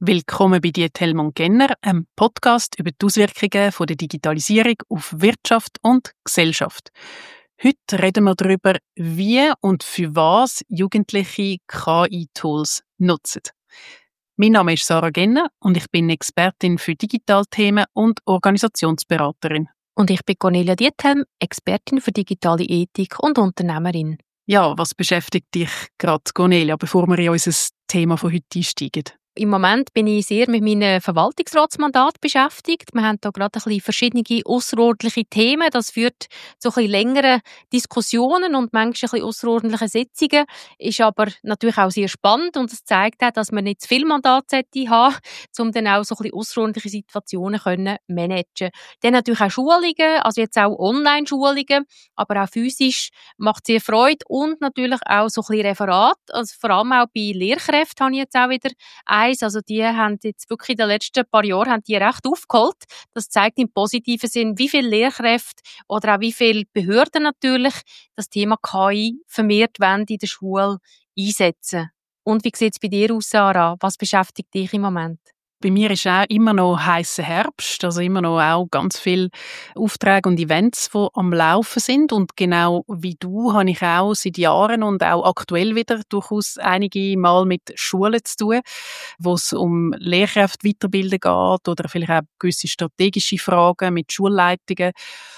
Willkommen bei «Die Telmon Kenner», einem Podcast über die Auswirkungen der Digitalisierung auf Wirtschaft und Gesellschaft. Heute reden wir darüber, wie und für was Jugendliche KI-Tools nutzen. Mein Name ist Sarah Genner und ich bin Expertin für Digitalthemen und Organisationsberaterin. Und ich bin Cornelia Diethelm, Expertin für digitale Ethik und Unternehmerin. Ja, was beschäftigt dich gerade, Cornelia, bevor wir in unser Thema von heute einsteigen? Im Moment bin ich sehr mit meinem Verwaltungsratsmandat beschäftigt. Wir haben da gerade ein bisschen verschiedene ausserordentliche Themen. Das führt zu ein bisschen längeren Diskussionen und manchmal ein bisschen ausserordentlichen Sitzungen. Ist aber natürlich auch sehr spannend und es zeigt auch, dass man nicht zu viel Mandat haben sollte, um dann auch so ein bisschen ausserordentliche Situationen können managen. Dann natürlich auch Schulungen, also jetzt auch Online-Schulungen, aber auch physisch macht sehr Freude und natürlich auch so ein bisschen Referat. Also vor allem auch bei Lehrkräften habe ich jetzt auch wieder also die haben jetzt wirklich in den letzten paar Jahren haben die recht aufgeholt. Das zeigt im positiven Sinn, wie viele Lehrkräfte oder auch wie viele Behörden natürlich das Thema KI vermehrt wollen in der Schule einsetzen. Und wie sieht es bei dir aus, Sarah? Was beschäftigt dich im Moment? Bei mir ist auch immer noch heißer Herbst, also immer noch auch ganz viele Aufträge und Events, die am Laufen sind. Und genau wie du habe ich auch seit Jahren und auch aktuell wieder durchaus einige Mal mit Schulen zu tun, wo es um Lehrkräfte weiterbilden geht oder vielleicht auch gewisse strategische Fragen mit Schulleitungen.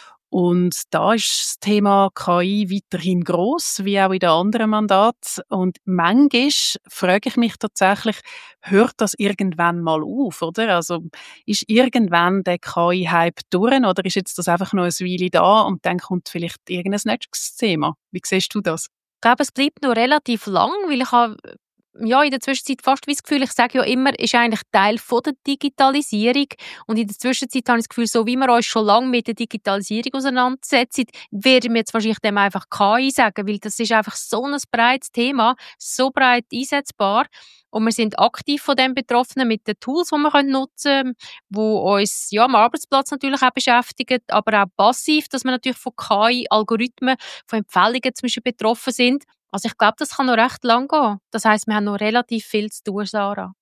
Und da ist das Thema KI weiterhin gross, wie auch in den anderen Mandaten. Und manchmal frage ich mich tatsächlich, hört das irgendwann mal auf, oder? Also, ist irgendwann der KI-Hype durch, oder ist jetzt das einfach noch eine Weile da und dann kommt vielleicht irgendein nächstes Thema? Wie siehst du das? Ich glaube, es bleibt noch relativ lang, weil ich habe in der Zwischenzeit fast wie das Gefühl, ich sage ja immer, ist eigentlich Teil von der Digitalisierung. Und in der Zwischenzeit habe ich das Gefühl, so wie wir uns schon lange mit der Digitalisierung auseinandersetzen, werden wir jetzt wahrscheinlich dem einfach KI sagen, weil das ist einfach so ein breites Thema, so breit einsetzbar. Und wir sind aktiv von dem betroffen mit den Tools, die wir nutzen können, die uns am Arbeitsplatz natürlich auch beschäftigen, aber auch passiv, dass wir natürlich von KI-Algorithmen, von Empfehlungen zum Beispiel betroffen sind. Also ich glaube, das kann noch recht lang gehen. Das heisst, wir haben noch relativ viel zu tun, Sarah.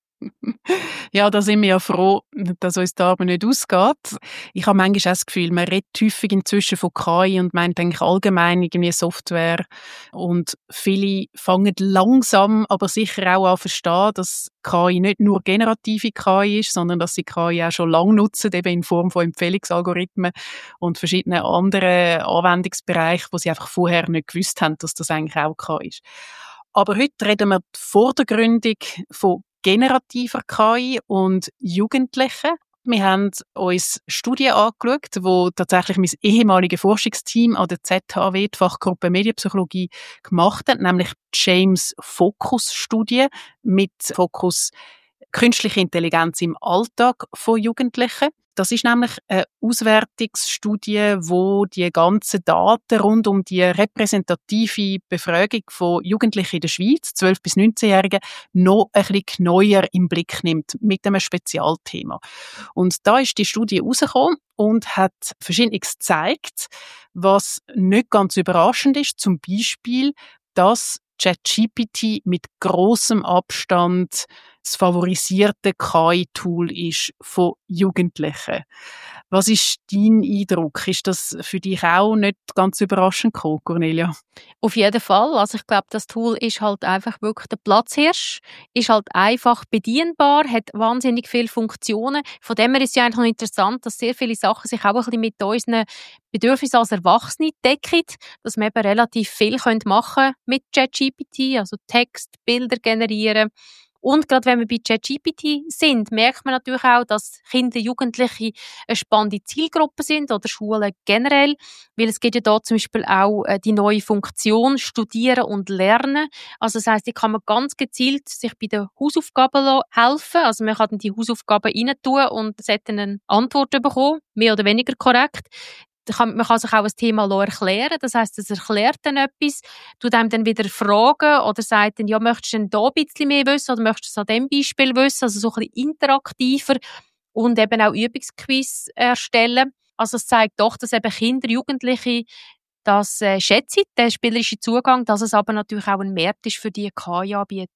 Ja, da sind wir ja froh, dass uns die Arbeit nicht ausgeht. Ich habe manchmal auch das Gefühl, man redet häufig inzwischen von KI und meint eigentlich allgemein irgendwie Software. Und viele fangen langsam, aber sicher auch an zu verstehen, dass KI nicht nur generative KI ist, sondern dass sie KI auch schon lange nutzen, eben in Form von Empfehlungsalgorithmen und verschiedenen anderen Anwendungsbereichen, wo sie einfach vorher nicht gewusst haben, dass das eigentlich auch KI ist. Aber heute reden wir vordergründig von generativer KI und Jugendlichen. Wir haben uns Studien angeschaut, die tatsächlich mein ehemaliges Forschungsteam an der ZHW, die Fachgruppe Medienpsychologie, gemacht hat, nämlich die James-Focus-Studie mit Fokus künstliche Intelligenz im Alltag von Jugendlichen. Das ist nämlich eine Auswertungsstudie, wo die ganzen Daten rund um die repräsentative Befragung von Jugendlichen in der Schweiz, 12- bis 19-Jährigen, noch ein bisschen neuer im Blick nimmt, mit einem Spezialthema. Und da ist die Studie rausgekommen und hat Verschiedenes gezeigt, was nicht ganz überraschend ist. Zum Beispiel, dass ChatGPT mit grossem Abstand das favorisierte KI-Tool ist von Jugendlichen. Was ist dein Eindruck? Ist das für dich auch nicht ganz überraschend gekommen, Cornelia? Auf jeden Fall. Also ich glaube, das Tool ist halt einfach wirklich der Platzhirsch, ist halt einfach bedienbar, hat wahnsinnig viele Funktionen. Von dem her ist es ja eigentlich noch interessant, dass sehr viele Sachen sich auch ein bisschen mit unseren Bedürfnissen als Erwachsene decken, dass wir eben relativ viel machen können mit ChatGPT, also Text, Bilder generieren. Und gerade wenn wir bei ChatGPT sind, merkt man natürlich auch, dass Kinder, Jugendliche eine spannende Zielgruppe sind oder Schulen generell, weil es gibt ja da zum Beispiel auch die neue Funktion Studieren und Lernen. Also das heisst, die kann man ganz gezielt sich bei den Hausaufgaben helfen. Also man kann die Hausaufgaben rein tun und sollte eine Antwort bekommen, mehr oder weniger korrekt. Man kann sich auch ein Thema erklären. Das heisst, es erklärt dann etwas, tut einem dann wieder fragen oder sagt dann, ja, möchtest du denn da ein bisschen mehr wissen oder möchtest du es an diesem Beispiel wissen? Also so ein bisschen interaktiver und eben auch Übungsquiz erstellen. Also es zeigt doch, dass eben Kinder, Jugendliche das schätzen, der spielerische Zugang, dass es aber natürlich auch ein Markt ist für die KI-Anbieter.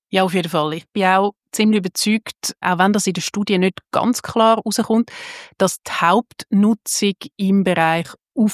Ja, auf jeden Fall. Ich bin auch ziemlich überzeugt, auch wenn das in der Studie nicht ganz klar herauskommt, dass die Hauptnutzung im Bereich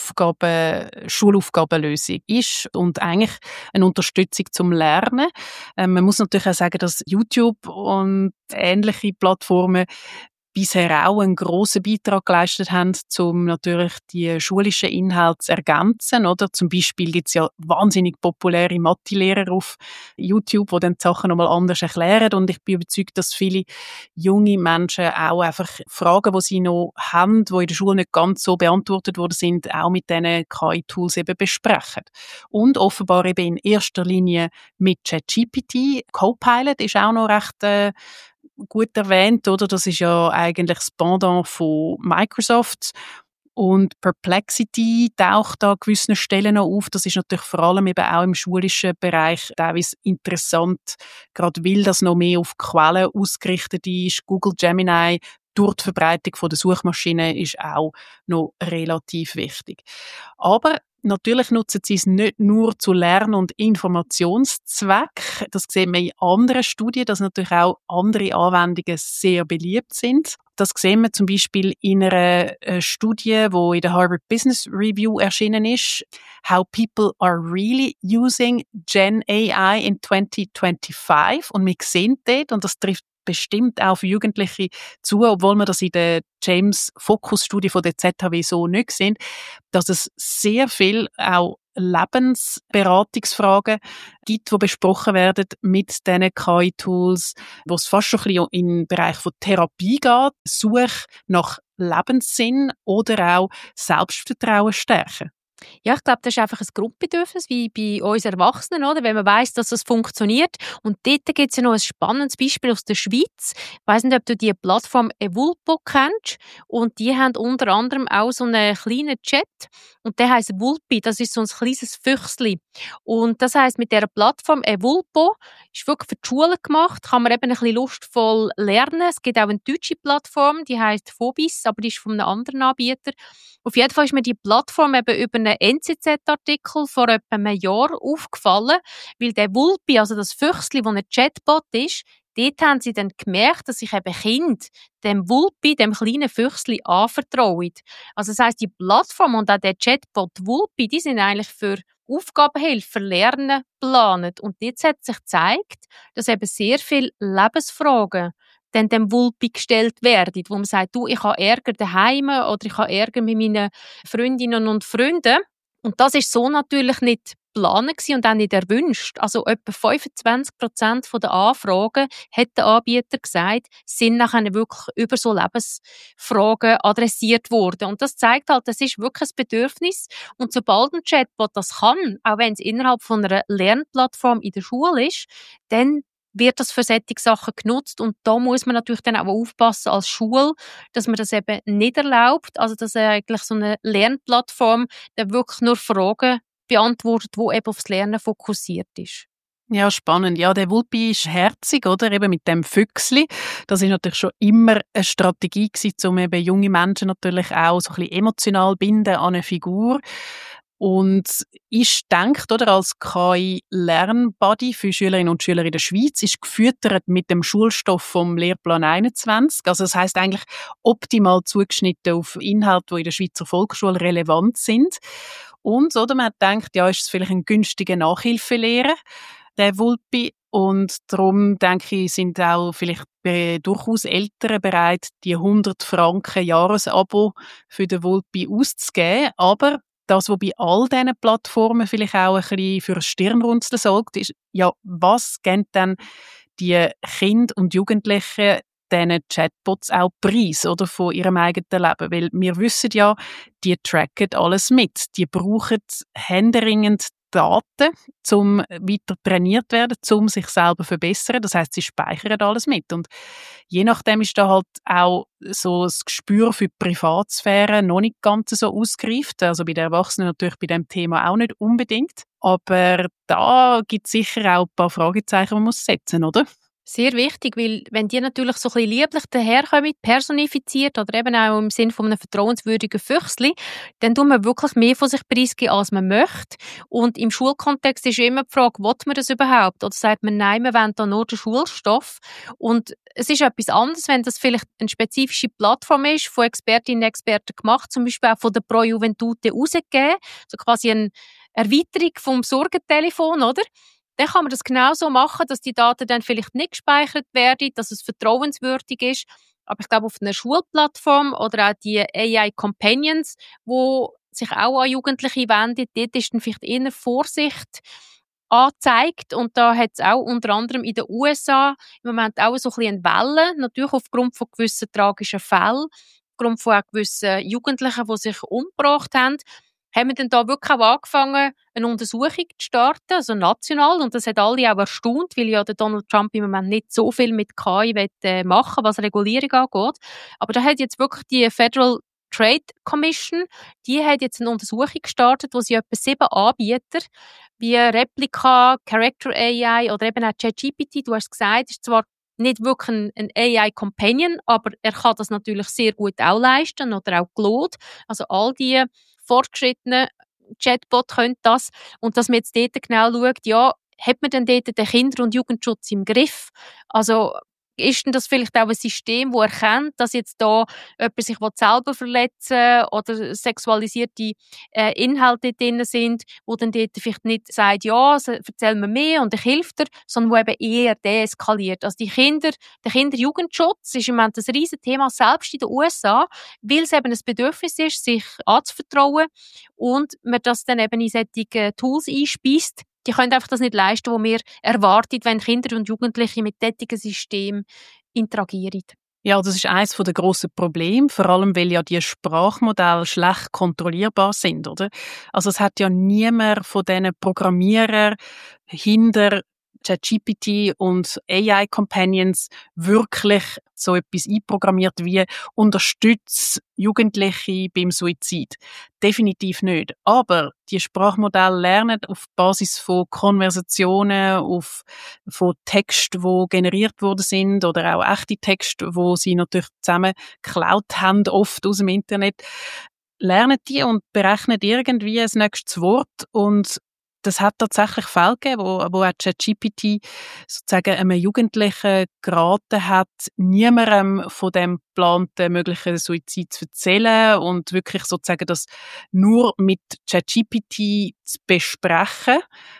Schulaufgabenlösung ist und eigentlich eine Unterstützung zum Lernen. Man muss natürlich auch sagen, dass YouTube und ähnliche Plattformen bisher auch einen grossen Beitrag geleistet haben, um natürlich die schulischen Inhalte zu ergänzen, oder? Zum Beispiel gibt's ja wahnsinnig populäre Mathelehrer auf YouTube, die dann die Sachen nochmal anders erklären, und ich bin überzeugt, dass viele junge Menschen auch einfach Fragen, die sie noch haben, die in der Schule nicht ganz so beantwortet worden sind, auch mit diesen KI-Tools eben besprechen. Und offenbar eben in erster Linie mit ChatGPT. Copilot ist auch noch recht gut erwähnt, oder? Das ist ja eigentlich das Pendant von Microsoft. Und Perplexity taucht da an gewissen Stellen noch auf. Das ist natürlich vor allem eben auch im schulischen Bereich teilweise interessant, gerade weil das noch mehr auf Quellen ausgerichtet ist. Google Gemini durch die Verbreitung von der Suchmaschine ist auch noch relativ wichtig. Aber natürlich nutzen sie es nicht nur zu Lern- und Informationszweck. Das sehen wir in anderen Studien, dass natürlich auch andere Anwendungen sehr beliebt sind. Das sehen wir zum Beispiel in einer Studie, die in der Harvard Business Review erschienen ist. How people are really using Gen AI in 2025. Und wir sehen dort, und das trifft bestimmt auch für Jugendliche zu, obwohl wir das in der James-Focus-Studie von der ZHW so nicht sehen, dass es sehr viel auch Lebensberatungsfragen gibt, die besprochen werden mit diesen KI-Tools, wo es fast schon ein bisschen in den Bereich von Therapie geht, Suche nach Lebenssinn oder auch Selbstvertrauen stärken. Ja, ich glaube, das ist einfach ein Grundbedürfnis, wie bei uns Erwachsenen, oder? Wenn man weiss, dass es funktioniert. Und dort gibt es ja noch ein spannendes Beispiel aus der Schweiz. Ich weiss nicht, ob du die Plattform Evulpo kennst. Und die haben unter anderem auch so einen kleinen Chat. Und der heisst Wulpi. Das ist so ein kleines Füchsli. Und das heisst, mit dieser Plattform Evulpo ist wirklich für die Schule gemacht. Kann man eben ein bisschen lustvoll lernen. Es gibt auch eine deutsche Plattform, die heisst Phobis, aber die ist von einem anderen Anbieter. Auf jeden Fall ist mir die Plattform eben über einen NZZ-Artikel vor etwa einem Jahr aufgefallen, weil der Wulpi, also das Füchsli, das ein Chatbot ist, dort haben sie dann gemerkt, dass sich eben Kinder dem Wulpi, dem kleinen Füchsli, anvertrauen. Also das heisst, die Plattform und auch der Chatbot Wulpi, die sind eigentlich für Aufgabenhilfe, für Lernen geplant. Und jetzt hat sich gezeigt, dass eben sehr viele Lebensfragen dann dem Wulpi gestellt werden, wo man sagt, du, ich habe Ärger daheim oder ich habe Ärger mit meinen Freundinnen und Freunden. Und das ist so natürlich nicht geplant und auch nicht erwünscht. Also etwa 25% der Anfragen, hat der Anbieter gesagt, sind nachher wirklich über so Lebensfragen adressiert worden. Und das zeigt halt, das ist wirklich ein Bedürfnis. Und sobald ein Chatbot das kann, auch wenn es innerhalb von einer Lernplattform in der Schule ist, dann wird das für solche Sachen genutzt. Und da muss man natürlich dann auch aufpassen als Schule, dass man das eben nicht erlaubt. Also, dass eigentlich so eine Lernplattform dann wirklich nur Fragen beantwortet, die eben aufs Lernen fokussiert ist. Ja, spannend. Ja, der Wulpi ist herzig, oder? Eben mit dem Füchsli. Das ist natürlich schon immer eine Strategie gewesen, um eben junge Menschen natürlich auch so ein bisschen emotional binden an eine Figur. Und ist denkt, oder, als KI-Lernbuddy für Schülerinnen und Schüler in der Schweiz, ist gefüttert mit dem Schulstoff vom Lehrplan 21. Also das heisst eigentlich optimal zugeschnitten auf Inhalte, die in der Schweizer Volksschule relevant sind. Und, oder, man denkt, ja, ist es vielleicht ein günstiger Nachhilfelehrer, der Wulpi. Und darum, denke ich, sind auch vielleicht durchaus Eltern bereit, die 100 Franken Jahresabo für den Wulpi auszugeben. Aber das, was bei all diesen Plattformen vielleicht auch ein bisschen für ein Stirnrunzeln sorgt, ist, ja, was geben dann die Kinder und Jugendlichen diesen Chatbots auch preis, oder, von ihrem eigenen Leben? Weil wir wissen ja, die tracken alles mit. Die brauchen händeringend Daten, um weiter trainiert werden, um sich selber zu verbessern. Das heisst, sie speichern alles mit. Und je nachdem ist da halt auch so das Gespür für die Privatsphäre noch nicht ganz so ausgereift. Also bei den Erwachsenen natürlich bei dem Thema auch nicht unbedingt. Aber da gibt es sicher auch ein paar Fragezeichen, die man setzen muss, oder? Sehr wichtig, weil wenn die natürlich so ein bisschen lieblich daherkommen, personifiziert oder eben auch im Sinne von einem vertrauenswürdigen Füchsli, dann tut man wirklich mehr von sich preisgeben, als man möchte. Und im Schulkontext ist ja immer die Frage, will man das überhaupt? Oder sagt man, nein, wir wollen da nur den Schulstoff. Und es ist etwas anderes, wenn das vielleicht eine spezifische Plattform ist, von Expertinnen und Experten gemacht, zum Beispiel auch von der Pro Juventute rausgegeben, so quasi eine Erweiterung vom Sorgentelefon, oder? Dann kann man das genauso machen, dass die Daten dann vielleicht nicht gespeichert werden, dass es vertrauenswürdig ist. Aber ich glaube, auf einer Schulplattform oder auch die AI Companions, wo sich auch an Jugendliche wenden, dort ist dann vielleicht eher Vorsicht angezeigt. Und da hat es auch unter anderem in den USA im Moment auch so ein bisschen eine Welle, natürlich aufgrund von gewissen tragischen Fällen, aufgrund von auch gewissen Jugendlichen, die sich umgebracht haben wir dann da wirklich auch angefangen, eine Untersuchung zu starten, also national. Und das hat alle auch erstaunt, weil ja der Donald Trump im Moment nicht so viel mit KI machen will, was Regulierung angeht. Aber da hat jetzt wirklich die Federal Trade Commission, die hat jetzt eine Untersuchung gestartet, wo sie etwa 7 Anbieter wie Replica, Character AI oder eben auch ChatGPT, du hast es gesagt, ist zwar nicht wirklich ein AI-Companion, aber er kann das natürlich sehr gut auch leisten oder auch Claude. Also all die fortgeschrittenen Chatbot können das. Und dass man jetzt dort genau schaut, ja, hat man denn dort den Kinder- und Jugendschutz im Griff? Also ist denn das vielleicht auch ein System, das erkennt, dass jetzt da jemand sich selber verletzen oder sexualisierte Inhalte drin sind, wo dann dort vielleicht nicht sagt, ja, erzähl mir mehr und ich helfe dir, sondern wo eben eher deeskaliert. Also der Kinder-Jugendschutz ist im Moment ein riesen Thema, selbst in den USA, weil es eben ein Bedürfnis ist, sich anzuvertrauen und man das dann eben in solche Tools einspeist. Die können einfach das nicht leisten, was wir erwarten, wenn Kinder und Jugendliche mit solchen Systemen interagieren. Ja, das ist eines der grossen Probleme, vor allem weil ja die Sprachmodelle schlecht kontrollierbar sind, oder? Also es hat ja niemand von diesen Programmierern hinter ChatGPT und AI Companions wirklich so etwas einprogrammiert wie unterstützt Jugendliche beim Suizid. Definitiv nicht. Aber die Sprachmodelle lernen auf Basis von Konversationen, von Texten, die generiert worden sind oder auch echte Texte, wo sie natürlich zusammen geklaut haben, oft aus dem Internet, lernen die und berechnen irgendwie ein nächstes Wort und das hat tatsächlich Fälle gegeben, wo auch ChatGPT sozusagen einem Jugendlichen geraten hat, niemandem von dem geplanten möglichen Suizid zu erzählen und wirklich sozusagen das nur mit ChatGPT zu besprechen.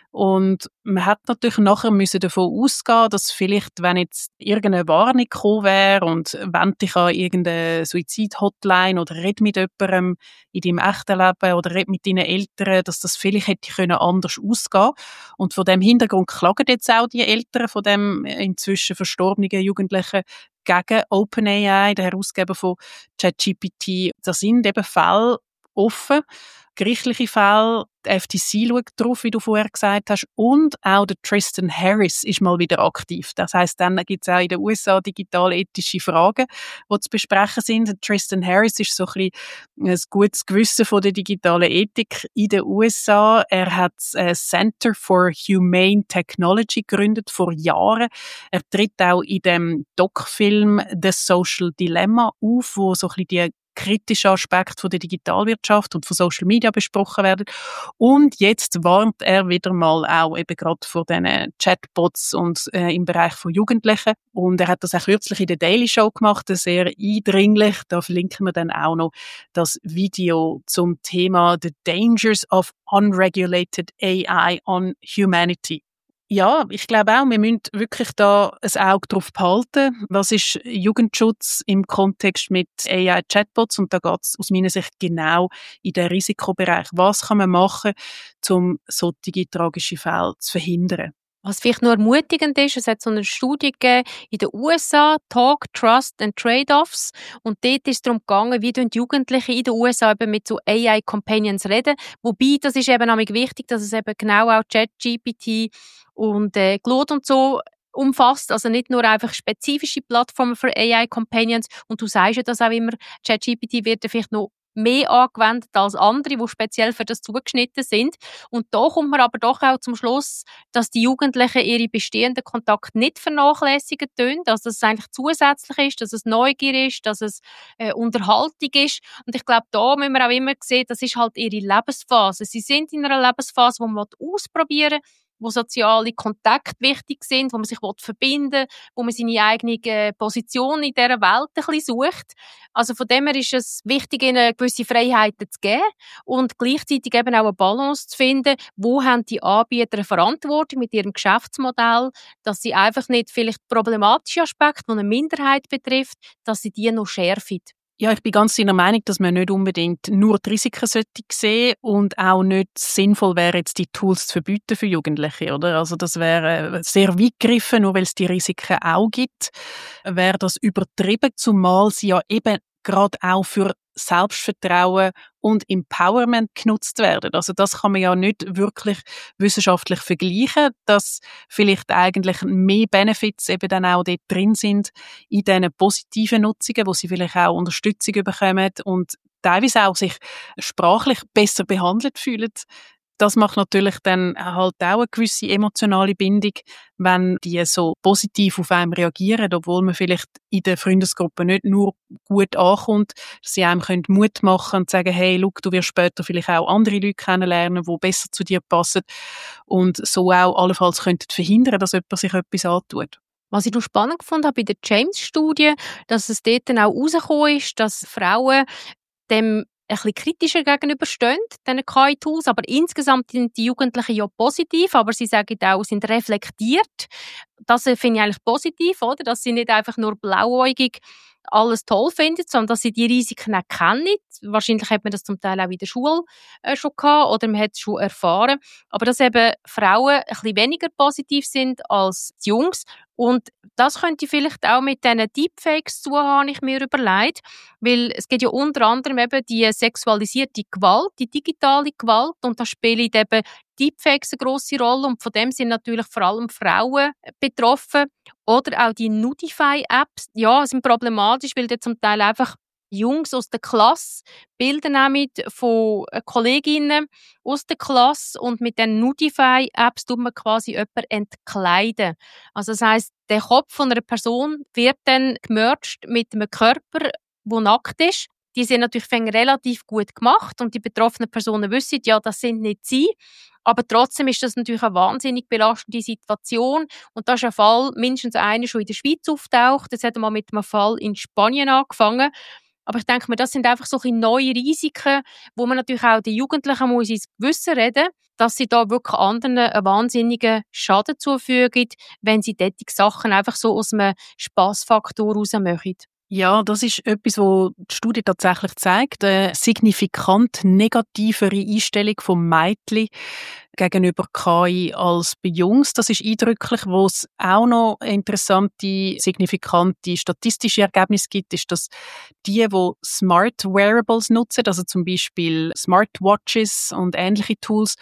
Und man hat natürlich nachher müssen davon ausgehen, dass vielleicht, wenn jetzt irgendeine Warnung gekommen wäre und wende dich an irgendeine Suizid-Hotline oder red mit jemandem in deinem echten Leben oder red mit deinen Eltern, dass das vielleicht hätte können anders ausgehen. Und von dem Hintergrund klagen jetzt auch die Eltern von dem inzwischen verstorbenen Jugendlichen gegen OpenAI, der Herausgeber von ChatGPT. Da sind eben Fälle offen, gerichtliche Fälle. Die FTC schaut drauf, wie du vorher gesagt hast. Und auch der Tristan Harris ist mal wieder aktiv. Das heisst, dann gibt es auch in den USA digital-ethische Fragen, die zu besprechen sind. Der Tristan Harris ist so ein bisschen ein gutes Gewissen von der digitalen Ethik in den USA. Er hat das Center for Humane Technology gegründet vor Jahren. Er tritt auch in dem Doc-Film The Social Dilemma auf, wo so ein bisschen die kritische Aspekte von der Digitalwirtschaft und von Social Media besprochen werden. Und jetzt warnt er wieder mal auch eben gerade vor diesen Chatbots und im Bereich von Jugendlichen. Und er hat das auch kürzlich in der Daily Show gemacht, sehr eindringlich. Da verlinken wir dann auch noch das Video zum Thema The Dangers of Unregulated AI on Humanity. Ja, ich glaube auch, wir müssen wirklich da ein Auge drauf behalten. Was ist Jugendschutz im Kontext mit AI-Chatbots? Und da geht es aus meiner Sicht genau in den Risikobereich. Was kann man machen, um solche tragische Fälle zu verhindern? Was vielleicht nur ermutigend ist, es hat so eine Studie gegeben in den USA, Talk, Trust and Trade-offs. Und dort ist es darum gegangen, wie die Jugendliche in den USA eben mit so AI-Companions reden. Wobei, das ist eben auch wichtig, dass es eben genau auch ChatGPT und Claude und so umfasst, also nicht nur einfach spezifische Plattformen für AI-Companions. Und du sagst ja das auch immer, ChatGPT wird vielleicht noch mehr angewendet als andere, die speziell für das zugeschnitten sind. Und da kommt man aber doch auch zum Schluss, dass die Jugendlichen ihre bestehenden Kontakte nicht vernachlässigen tun, dass es eigentlich zusätzlich ist, dass es Neugier ist, dass es Unterhaltung ist. Und ich glaube, da müssen wir auch immer sehen, das ist halt ihre Lebensphase. Sie sind in einer Lebensphase, wo man ausprobieren will, wo soziale Kontakte wichtig sind, wo man sich verbinden will, wo man seine eigene Position in dieser Welt ein bisschen sucht. Also von dem her ist es wichtig, ihnen gewisse Freiheiten zu geben und gleichzeitig eben auch eine Balance zu finden, wo haben die Anbieter eine Verantwortung mit ihrem Geschäftsmodell, dass sie einfach nicht vielleicht problematische Aspekte, die eine Minderheit betrifft, dass sie die noch schärfen. Ja, ich bin ganz deiner Meinung, dass man nicht unbedingt nur die Risiken sehen sollte und auch nicht sinnvoll wäre, jetzt die Tools zu verbieten für Jugendliche, oder? Also das wäre sehr weit gegriffen, nur weil es die Risiken auch gibt, wäre das übertrieben, zumal sie ja eben gerade auch für Selbstvertrauen und Empowerment genutzt werden. Also das kann man ja nicht wirklich wissenschaftlich vergleichen, dass vielleicht eigentlich mehr Benefits eben dann auch dort drin sind in diesen positiven Nutzungen, wo sie vielleicht auch Unterstützung bekommen und teilweise auch sich sprachlich besser behandelt fühlen. Das macht natürlich dann halt auch eine gewisse emotionale Bindung, wenn die so positiv auf einem reagieren, obwohl man vielleicht in der Freundesgruppe nicht nur gut ankommt, dass sie einem Mut machen können und sagen, hey, schau, du wirst später vielleicht auch andere Leute kennenlernen, die besser zu dir passen und so auch allenfalls könnten verhindern, dass jemand sich etwas antut. Was ich noch spannend gefunden habe bei der James-Studie, dass es dort dann auch herausgekommen ist, dass Frauen dem ein bisschen kritischer gegenüberstehen, diesen KI-Tools, aber insgesamt sind die Jugendlichen ja positiv, aber sie sagen auch, sind reflektiert. Das finde ich eigentlich positiv, oder? Dass sie nicht einfach nur blauäugig alles toll finden, sondern dass sie die Risiken auch kennen. Wahrscheinlich hat man das zum Teil auch in der Schule schon gehabt oder man hat es schon erfahren. Aber dass eben Frauen ein bisschen weniger positiv sind als die Jungs. Und das könnte vielleicht auch mit diesen Deepfakes zu haben, habe ich mir überlegt. Weil es geht ja unter anderem eben die sexualisierte Gewalt, die digitale Gewalt. Und da spielen eben Deepfakes eine grosse Rolle. Und von dem sind natürlich vor allem Frauen betroffen. Oder auch die Nudify-Apps, ja, sind problematisch, weil die zum Teil einfach Jungs aus der Klasse Bilder nehmen von Kolleginnen aus der Klasse und mit den Nudify-Apps tut man quasi jemanden entkleiden. Also das heisst, der Kopf von einer Person wird dann gemerged mit einem Körper, der nackt ist. Die sind natürlich relativ gut gemacht und die betroffenen Personen wissen, ja, das sind nicht sie. Aber trotzdem ist das natürlich eine wahnsinnig belastende Situation. Und da ist ein Fall mindestens einer schon in der Schweiz auftaucht. Das hat mal mit einem Fall in Spanien angefangen. Aber ich denke mir, das sind einfach so neue Risiken, wo man natürlich auch den Jugendlichen muss ins Gewissen reden, dass sie da wirklich anderen einen wahnsinnigen Schaden zufügen, wenn sie solche Sachen einfach so aus einem Spassfaktor raus machen. Ja, das ist etwas, was die Studie tatsächlich zeigt. Eine signifikant negativere Einstellung von Mädchen gegenüber KI als bei Jungs. Das ist eindrücklich. Wo es auch noch interessante, signifikante statistische Ergebnisse gibt, ist, dass die Smart Wearables nutzen, also zum Beispiel Smartwatches und ähnliche Tools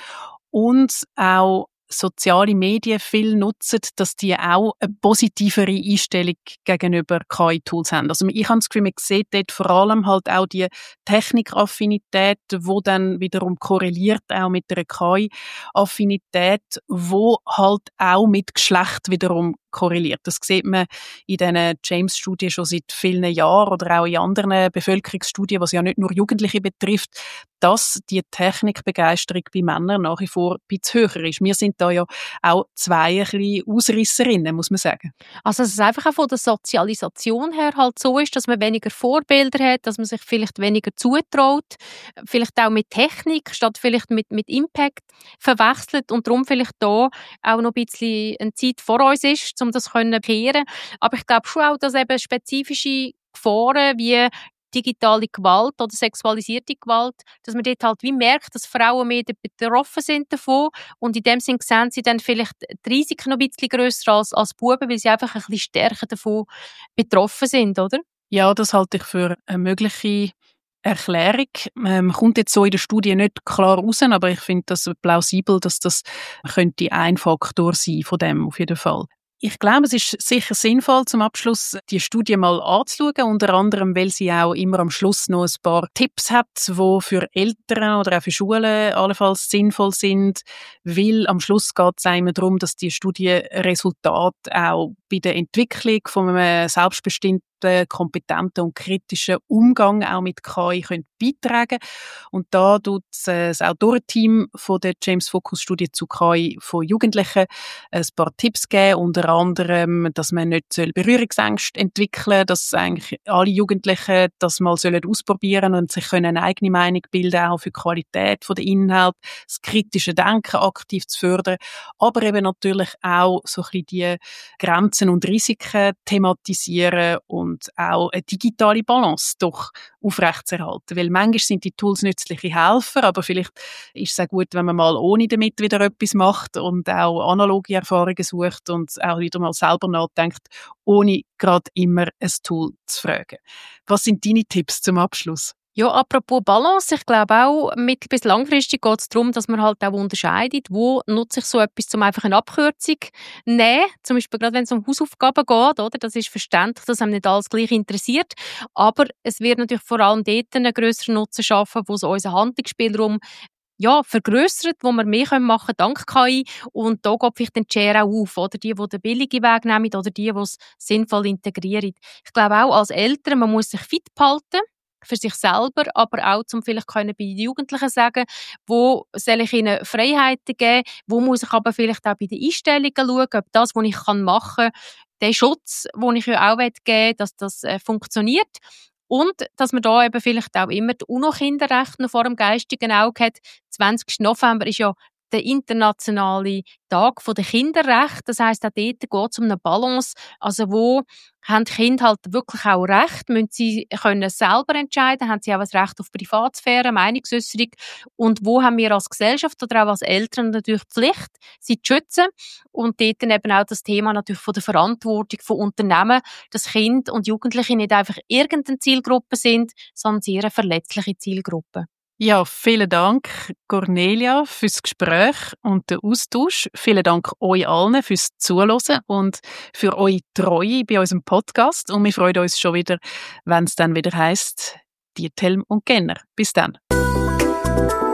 und auch soziale Medien viel nutzen, dass die auch eine positivere Einstellung gegenüber KI-Tools haben. Also ich habe das Gefühl, man sieht dort vor allem halt auch die Technikaffinität, wo dann wiederum korreliert auch mit der KI-Affinität, wo halt auch mit Geschlecht wiederum korreliert. Das sieht man in diesen James-Studien schon seit vielen Jahren oder auch in anderen Bevölkerungsstudien, was ja nicht nur Jugendliche betrifft, dass die Technikbegeisterung bei Männern nach wie vor ein bisschen höher ist. Wir sind da ja auch zwei ein bisschen Ausrisserinnen, muss man sagen. Also dass es einfach auch von der Sozialisation her halt so ist, dass man weniger Vorbilder hat, dass man sich vielleicht weniger zutraut, vielleicht auch mit Technik statt vielleicht mit Impact verwechselt und darum vielleicht da auch noch ein bisschen eine Zeit vor uns ist, um das zu kehren. Aber ich glaube schon auch, dass eben spezifische Gefahren wie digitale Gewalt oder sexualisierte Gewalt, dass man dort halt wie merkt, dass Frauen mehr betroffen sind davon und in dem Sinne sehen sie dann vielleicht die Risiken noch ein bisschen grösser als Buben, weil sie einfach ein bisschen stärker davon betroffen sind, oder? Ja, das halte ich für eine mögliche Erklärung. Kommt jetzt so in der Studie nicht klar raus, aber ich finde das plausibel, dass das könnte ein Faktor sein von dem auf jeden Fall. Ich glaube, es ist sicher sinnvoll, zum Abschluss die Studie mal anzuschauen, unter anderem, weil sie auch immer am Schluss noch ein paar Tipps hat, die für Eltern oder auch für Schulen allenfalls sinnvoll sind, weil am Schluss geht es immer darum, dass die Studienresultate auch bei der Entwicklung von einem selbstbestimmten, kompetenten und kritischen Umgang auch mit KI können beitragen. Und da tut das Autorenteam von der James-Focus-Studie zu KI von Jugendlichen ein paar Tipps geben, unter anderem, dass man nicht Berührungsängste entwickeln soll, dass eigentlich alle Jugendlichen das mal ausprobieren und sich eine eigene Meinung bilden, auch für die Qualität der Inhalte, das kritische Denken aktiv zu fördern, aber eben natürlich auch so ein bisschen die Grenzen und Risiken thematisieren und auch eine digitale Balance doch aufrechtzuerhalten. Weil manchmal sind die Tools nützliche Helfer, aber vielleicht ist es auch gut, wenn man mal ohne damit wieder etwas macht und auch analoge Erfahrungen sucht und auch wieder mal selber nachdenkt, ohne gerade immer ein Tool zu fragen. Was sind deine Tipps zum Abschluss? Ja, apropos Balance, ich glaube auch, mittel- bis langfristig geht es darum, dass man halt auch unterscheidet, wo nutze ich so etwas, um einfach eine Abkürzung zu nehmen. Zum Beispiel gerade wenn es um Hausaufgaben geht, oder? Das ist verständlich, dass einem nicht alles gleich interessiert. Aber es wird natürlich vor allem dort einen grösseren Nutzen schaffen, wo so unser Handlungsspielraum vergrössert, wo wir mehr machen können dank KI. Und da geht vielleicht die Schere auch auf, oder? Die den billigen Weg nehmen oder die es sinnvoll integrieren. Ich glaube auch als Eltern, man muss sich fit behalten für sich selber, aber auch zum vielleicht können bei den Jugendlichen sagen, wo soll ich ihnen Freiheiten geben, wo muss ich aber vielleicht auch bei den Einstellungen schauen, ob das, was ich machen kann, den Schutz, den ich ja auch geben will, dass das funktioniert. Und dass man da eben vielleicht auch immer die UNO-Kinderrechte noch vor dem geistigen Auge hat. 20. November ist ja der internationale Tag der Kinderrechte. Das heisst, auch dort geht es um eine Balance. Also wo haben die Kinder halt wirklich auch Recht? Müssen sie können selber entscheiden? Haben sie auch ein Recht auf Privatsphäre, Meinungsäußerung? Und wo haben wir als Gesellschaft oder auch als Eltern natürlich die Pflicht, sie zu schützen? Und dort dann eben auch das Thema natürlich von der Verantwortung von Unternehmen, dass Kinder und Jugendliche nicht einfach irgendeine Zielgruppe sind, sondern sehr eine verletzliche Zielgruppe. Ja, vielen Dank, Cornelia, fürs Gespräch und den Austausch. Vielen Dank euch allen fürs Zuhören und für eure Treue bei unserem Podcast. Und wir freuen uns schon wieder, wenn es dann wieder heisst, Diethelm und Kenner. Bis dann.